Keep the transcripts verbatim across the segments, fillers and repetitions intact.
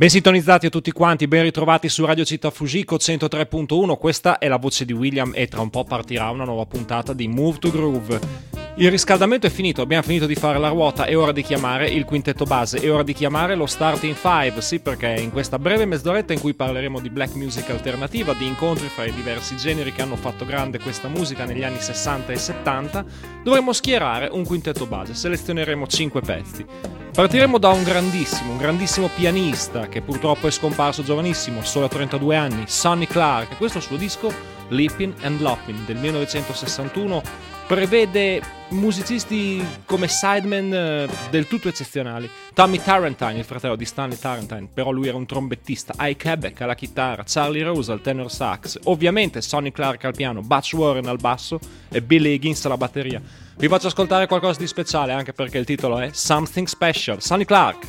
Ben sintonizzati a tutti quanti, ben ritrovati su Radio Città Fujiko centotré punto uno, questa è la voce di William e tra un po' partirà una nuova puntata di Move to Groove. Il riscaldamento è finito, abbiamo finito di fare la ruota, è ora di chiamare il quintetto base, è ora di chiamare lo Starting Five, sì, perché in questa breve mezz'oretta in cui parleremo di black music alternativa, di incontri fra i diversi generi che hanno fatto grande questa musica negli anni sessanta e settanta, dovremo schierare un quintetto base, selezioneremo cinque pezzi. Partiremo da un grandissimo, un grandissimo pianista che purtroppo è scomparso giovanissimo, solo a trentadue anni, Sonny Clark, e questo suo disco Lippin' and Loppin' del millenovecentosessantuno prevede musicisti come sidemen eh, del tutto eccezionali. Tommy Tarantine, il fratello di Stanley Tarantine, però lui era un trombettista, Ike Quebec alla chitarra, Charlie Rose al tenor sax, ovviamente Sonny Clark al piano, Butch Warren al basso e Billy Higgins alla batteria. Vi faccio ascoltare qualcosa di speciale anche perché il titolo è Something Special, Sonny Clark.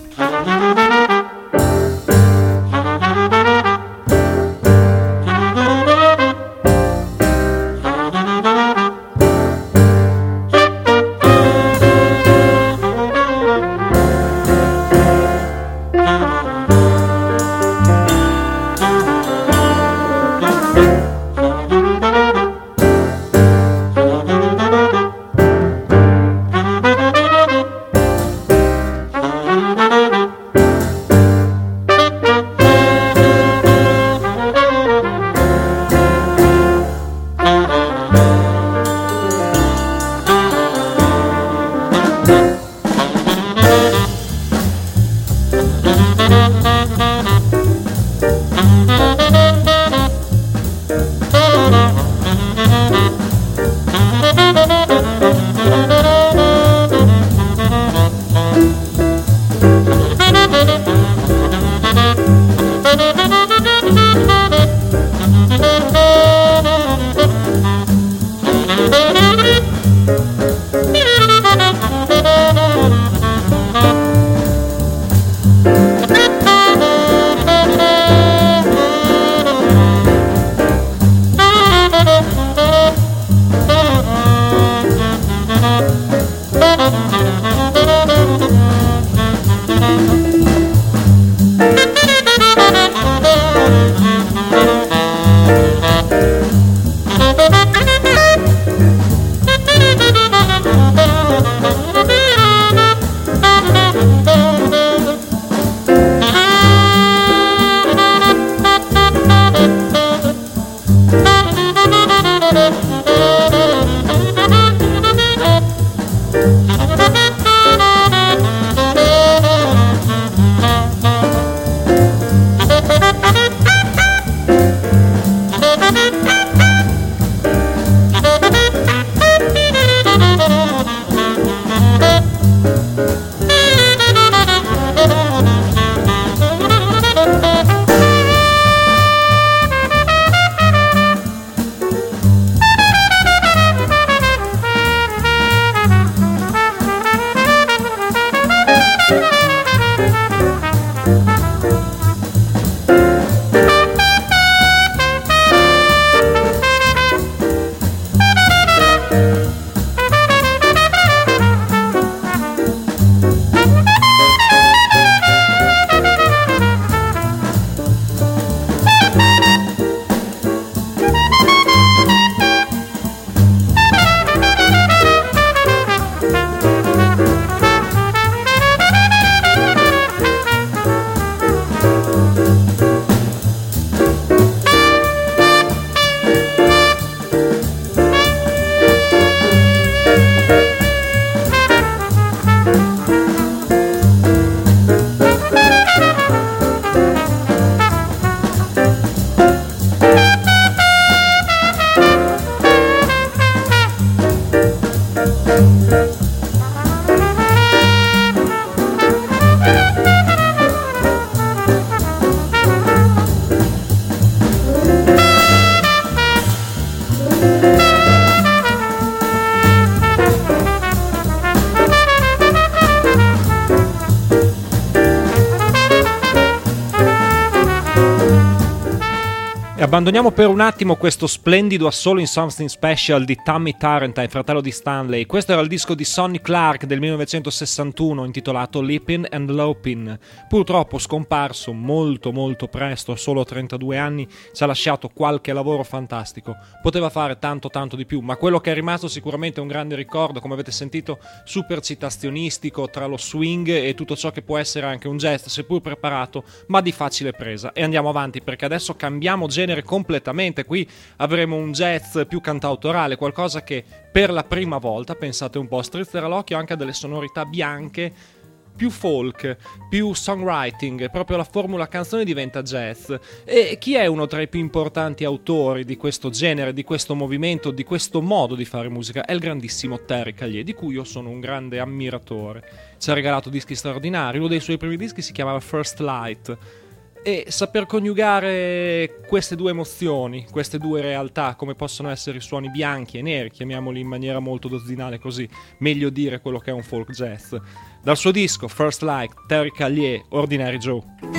E abbandoniamo per un attimo questo splendido assolo in Something Special di Tommy Turrentine, fratello di Stanley. Questo era il disco di Sonny Clark del millenovecentosessantuno intitolato Leapin' and Lopin'. Purtroppo scomparso molto molto presto, a solo trentadue anni, ci ha lasciato qualche lavoro fantastico. Poteva fare tanto tanto di più, ma quello che è rimasto sicuramente è un grande ricordo, come avete sentito, super citazionistico tra lo swing e tutto ciò che può essere anche un jazz, seppur preparato, ma di facile presa. E andiamo avanti, perché adesso cambiamo genere completamente. Qui avremo un jazz più cantautorale, qualcosa che per la prima volta, pensate un po', strizzerà l'occhio anche a delle sonorità bianche, più folk, più songwriting, proprio la formula canzone diventa jazz. E chi è uno tra i più importanti autori di questo genere, di questo movimento, di questo modo di fare musica? È il grandissimo Terry Callier, di cui io sono un grande ammiratore. Ci ha regalato dischi straordinari, uno dei suoi primi dischi si chiamava First Light, e saper coniugare queste due emozioni, queste due realtà, come possono essere i suoni bianchi e neri, chiamiamoli in maniera molto dozzinale così, meglio dire quello che è un folk jazz. Dal suo disco First Light, Terry Callier, Ordinary Joe.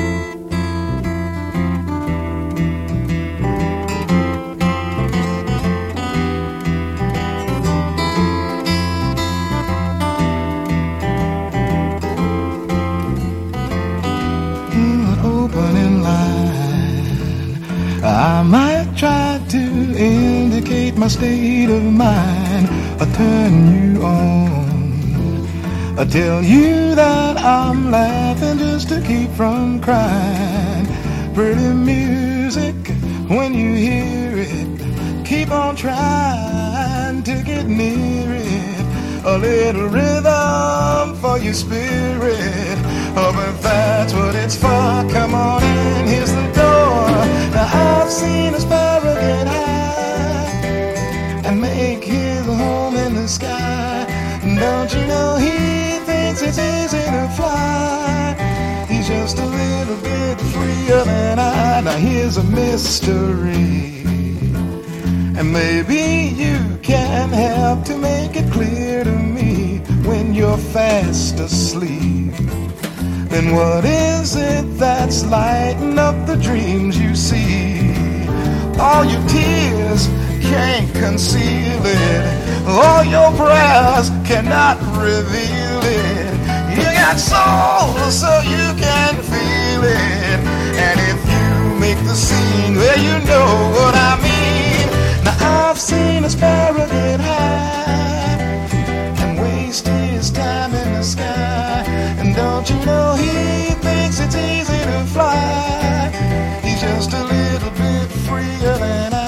I might try to indicate my state of mind, or turn you on, or tell you that I'm laughing just to keep from crying. Pretty music, when you hear it, keep on trying to get near it. A little rhythm for your spirit. Oh, but that's what it's for. Come on in, here's the door. Now I've seen a sparrow get high and make his home in the sky. Don't you know he thinks it's easy to fly? He's just a little bit freer than I. Now here's a mystery, and maybe you can help to make it clear to me. When you're fast asleep, then what is it that's lighting up the dreams you see? All your tears can't conceal it, all your prayers cannot reveal it. You got soul so you can feel it, and if you make the scene, well, you know what I mean. Now I've seen a sparrow get high and waste his time in the sky. And don't you know he thinks it's easy to fly? He's just a little bit freer than I.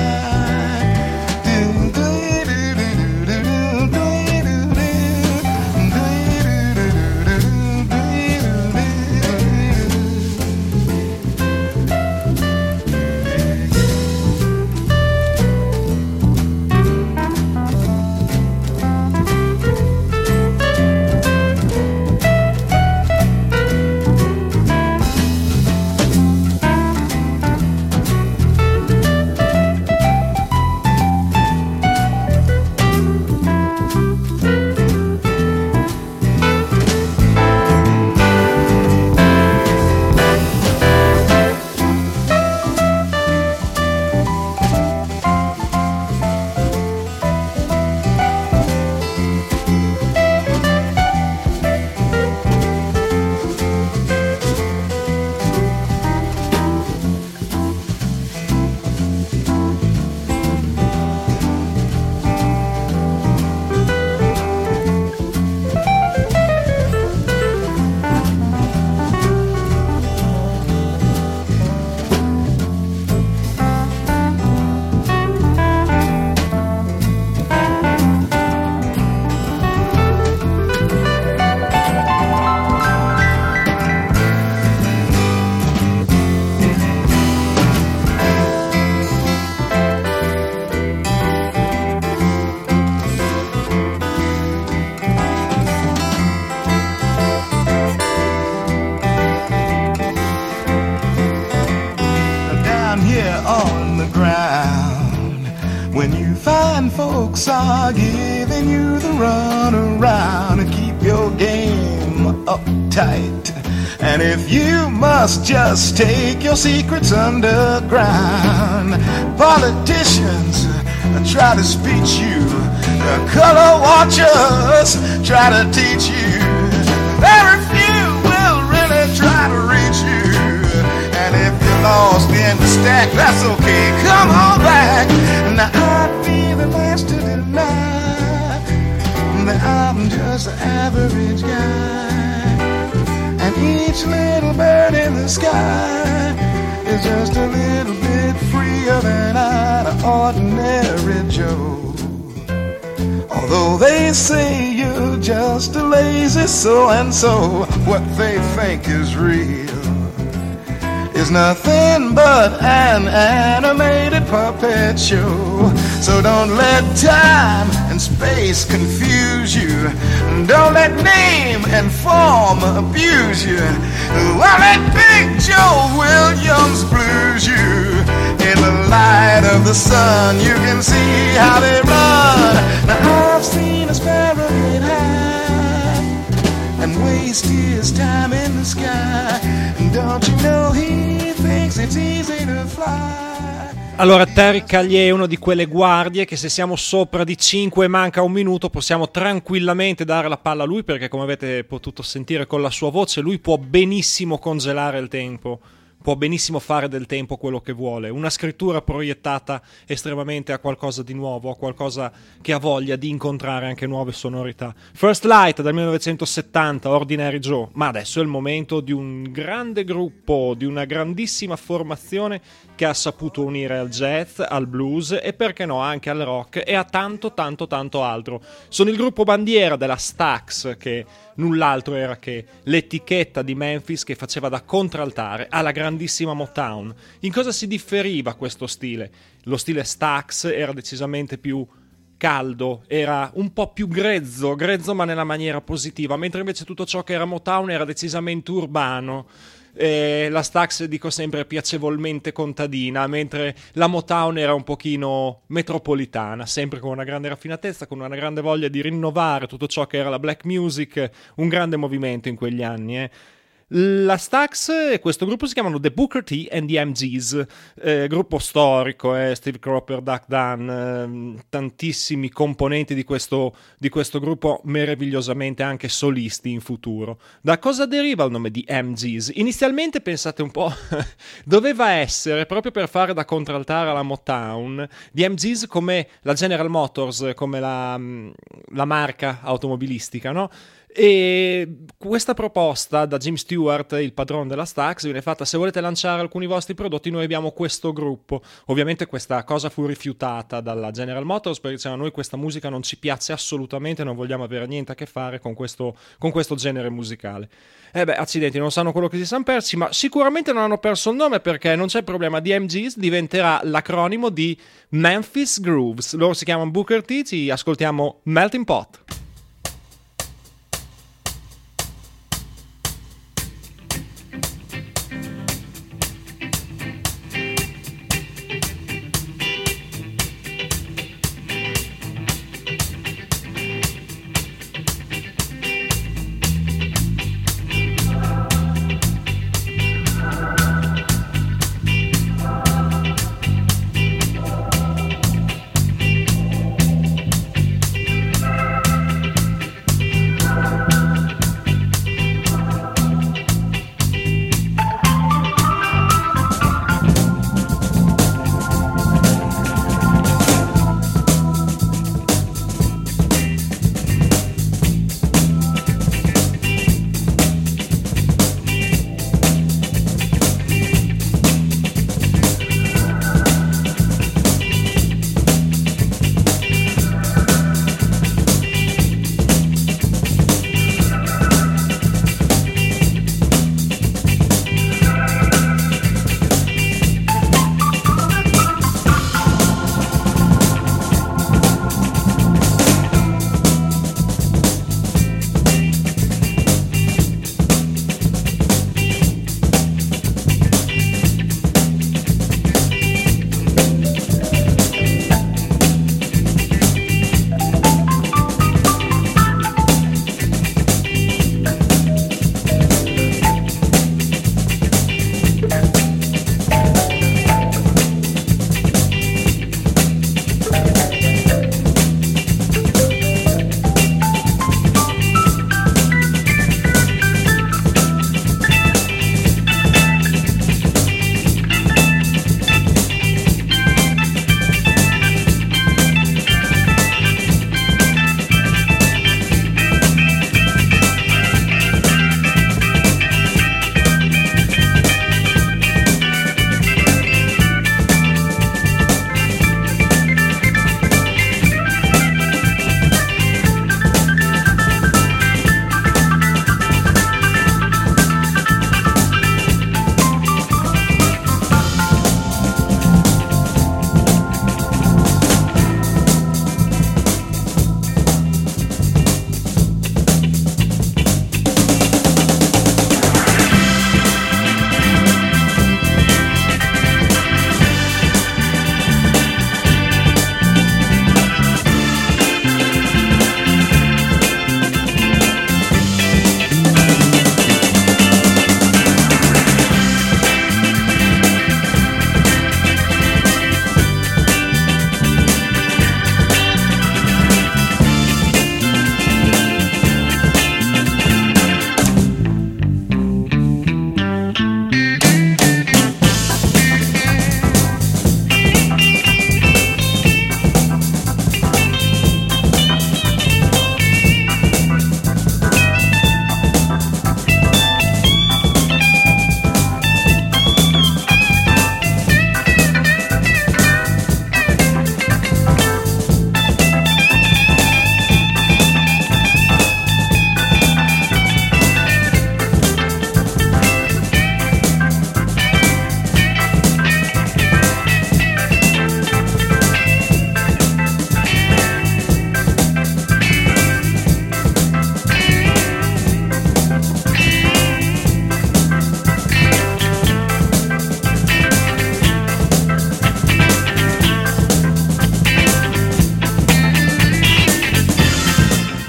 Folks are giving you the run around and keep your game up tight. And if you must just take your secrets underground, politicians try to speech you, color watchers try to teach you, very few will really try to reach you. And if you're lost in the stack, that's okay, come on back. Now I'd be the last to deny that I'm just an average guy, and each little bird in the sky is just a little bit freer than an ordinary Joe. Although they say you're just a lazy so-and-so, what they think is real is nothing but an animated puppet show. So don't let time and space confuse you. Don't let name and form abuse you. Well, let Big Joe Williams blues you. In the light of the sun, you can see how they run. Now I've seen a sparrow get high and waste his time in the sky. And don't you know he thinks it's easy to fly. Allora, Terry Callier è uno di quelle guardie che se siamo sopra di cinque e manca un minuto possiamo tranquillamente dare la palla a lui, perché come avete potuto sentire con la sua voce lui può benissimo congelare il tempo, può benissimo fare del tempo quello che vuole. Una scrittura proiettata estremamente a qualcosa di nuovo, a qualcosa che ha voglia di incontrare anche nuove sonorità. First Light del millenovecentosettanta, Ordinary Joe, ma adesso è il momento di un grande gruppo, di una grandissima formazione che ha saputo unire al jazz, al blues e perché no anche al rock e a tanto tanto tanto altro. Sono il gruppo bandiera della Stax, che null'altro era che l'etichetta di Memphis che faceva da contraltare alla grandissima Motown. In cosa si differiva questo stile? Lo stile Stax era decisamente più caldo, era un po' più grezzo, grezzo ma nella maniera positiva, mentre invece tutto ciò che era Motown era decisamente urbano. Eh, la Stax, dico sempre, piacevolmente contadina, mentre la Motown era un pochino metropolitana, sempre con una grande raffinatezza, con una grande voglia di rinnovare tutto ciò che era la black music, un grande movimento in quegli anni, eh. La Stax e questo gruppo si chiamano The Booker T and the M Gs, eh, gruppo storico, eh, Steve Cropper, Duck Dunn, eh, tantissimi componenti di questo, di questo gruppo, meravigliosamente anche solisti in futuro. Da cosa deriva il nome di M Gs? Inizialmente, pensate un po', doveva essere proprio per fare da contraltare alla Motown, di M Gs come la General Motors, come la, la marca automobilistica, no? E questa proposta da Jim Stewart, il padrone della Stax, viene fatta: se volete lanciare alcuni vostri prodotti noi abbiamo questo gruppo. Ovviamente questa cosa fu rifiutata dalla General Motors, perché dicevano: noi questa musica non ci piace assolutamente, non vogliamo avere niente a che fare con questo, con questo genere musicale. E beh, accidenti, non sanno quello che si sono persi, ma sicuramente non hanno perso il nome, perché non c'è problema, di M Gs diventerà l'acronimo di Memphis Grooves. Loro si chiamano Booker T, ci ascoltiamo Melting Pot.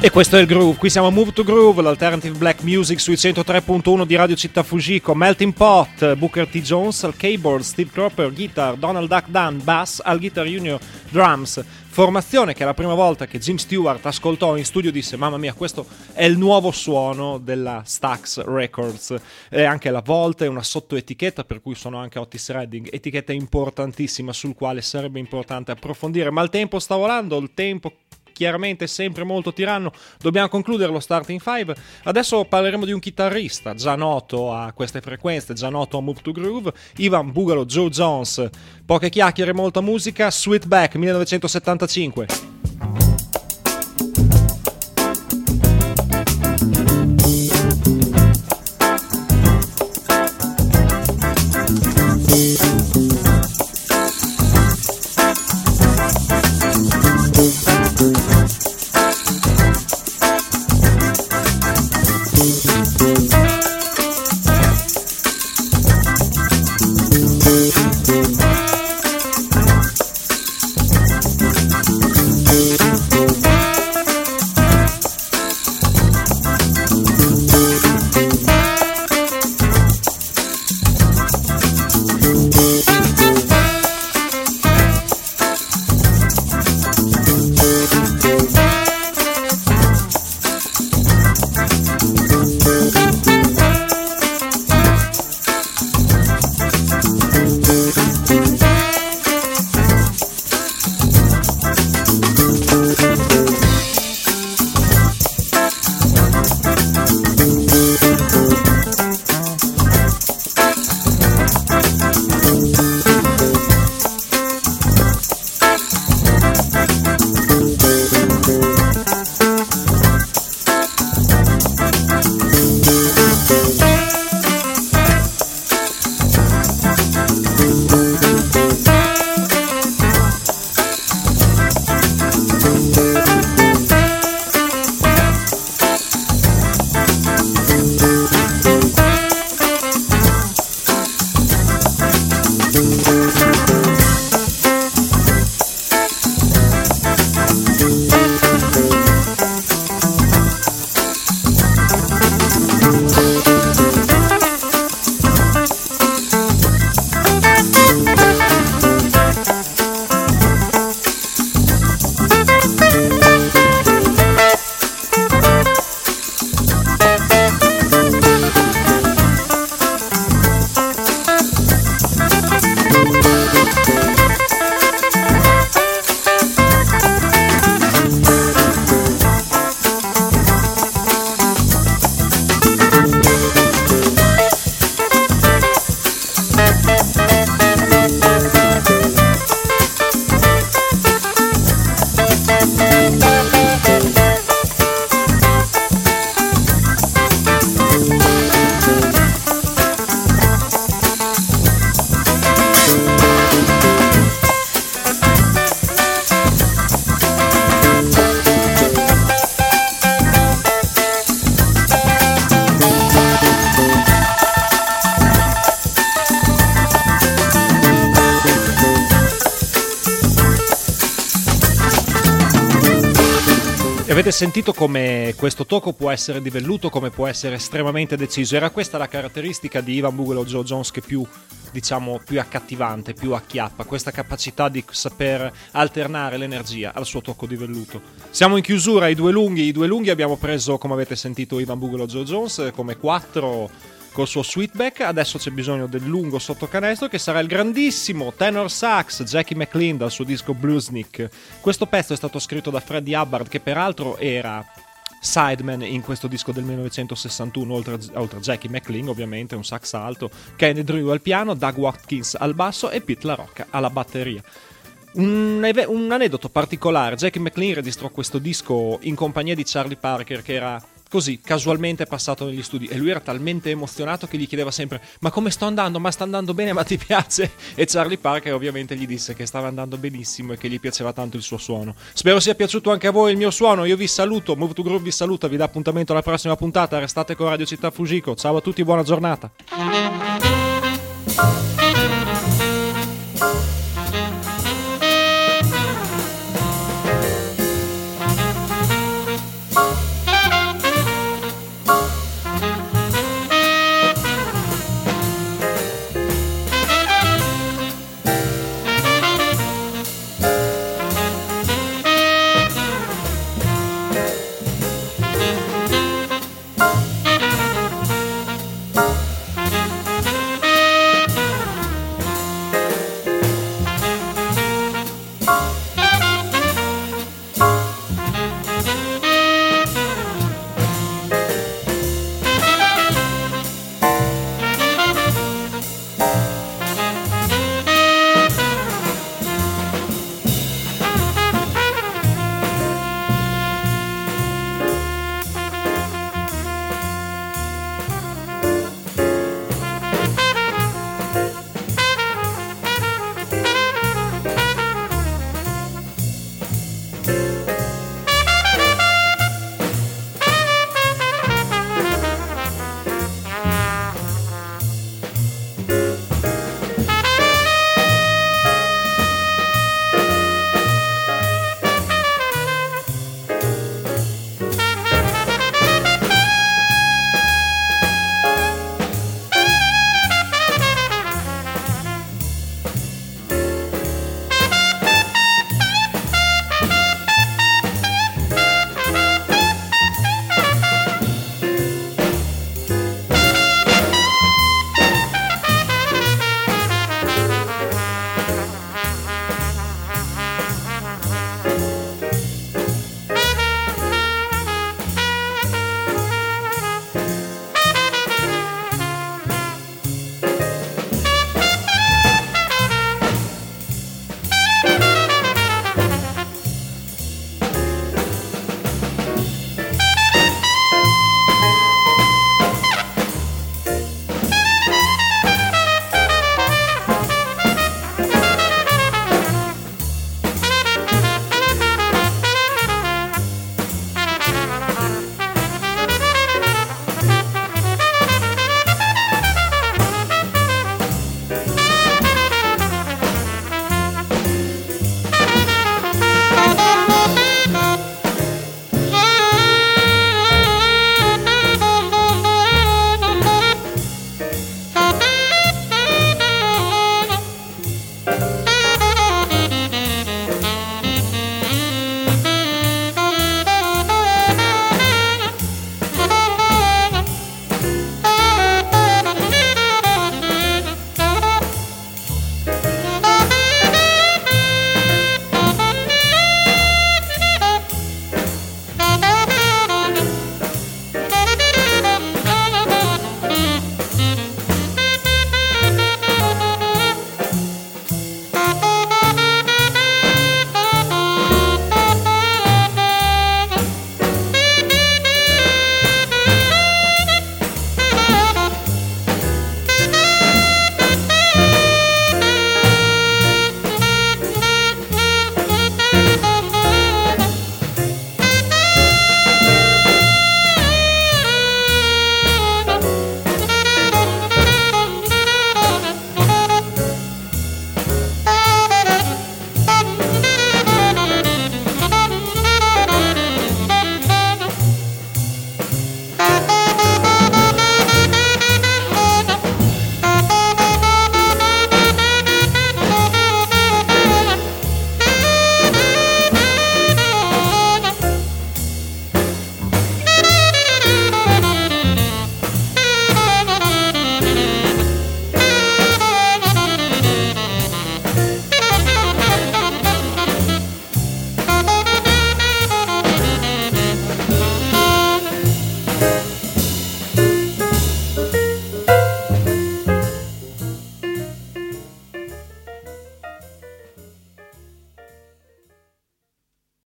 E questo è il groove, qui siamo a Move to Groove, l'alternative black music sui centotré punto uno di Radio Città Fujiko. Melting Pot, Booker T. Jones al keyboard, Steve Cropper guitar, Donald Duck Dunn bass, al Guitar Junior drums. Formazione che la prima volta che Jim Stewart ascoltò in studio disse: mamma mia, questo è il nuovo suono della Stax Records. E anche la volta è una sottoetichetta, per cui sono anche Otis Redding, etichetta importantissima sul quale sarebbe importante approfondire, ma il tempo sta volando, il tempo chiaramente sempre molto tiranno. Dobbiamo concludere lo Starting Five. Adesso parleremo di un chitarrista già noto a queste frequenze, già noto a Move to Groove, Ivan Boogaloo Joe Jones. Poche chiacchiere, molta musica. Sweetback millenovecentosettantacinque. Avete sentito come questo tocco può essere di velluto, come può essere estremamente deciso. Era questa la caratteristica di Ivan Boogaloo Joe Jones che più, diciamo, più accattivante, più acchiappa, questa capacità di saper alternare l'energia al suo tocco di velluto. Siamo in chiusura, i due lunghi, i due lunghi abbiamo preso, come avete sentito, Ivan Boogaloo Joe Jones come quattro col suo Sweetback. Adesso c'è bisogno del lungo sottocanestro che sarà il grandissimo tenor sax Jackie McLean dal suo disco Bluesnik. Questo pezzo è stato scritto da Freddie Hubbard, che peraltro era sideman in questo disco del millenovecentosessantuno, oltre, oltre a Jackie McLean ovviamente, un sax alto, Kenny Drew al piano, Doug Watkins al basso e Pete LaRocca alla batteria. Un, un aneddoto particolare: Jackie McLean registrò questo disco in compagnia di Charlie Parker, che era così casualmente passato negli studi, e lui era talmente emozionato che gli chiedeva sempre: ma come sto andando? Ma sta andando bene? Ma ti piace? E Charlie Parker ovviamente gli disse che stava andando benissimo e che gli piaceva tanto il suo suono. Spero sia piaciuto anche a voi il mio suono. Io vi saluto, Move to Groove vi saluta, vi dà appuntamento alla prossima puntata. Restate con Radio Città Fujiko. Ciao a tutti, buona giornata.